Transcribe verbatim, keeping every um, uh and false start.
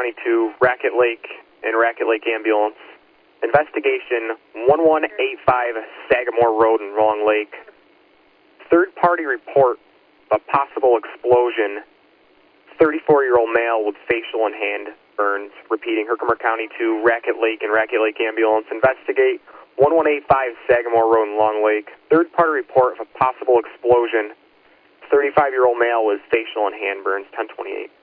County two, Racket Lake and Racket Lake Ambulance. Investigation one one eight five Sagamore Road in Long Lake. Third-party report of possible explosion. thirty-four-year-old male with facial and hand burns. Repeating, Herkimer County two, Racket Lake and Racket Lake Ambulance. Investigate one one eight five Sagamore Road in Long Lake. Third-party report of a possible explosion. thirty-five-year-old male with facial and hand burns. ten twenty-eight.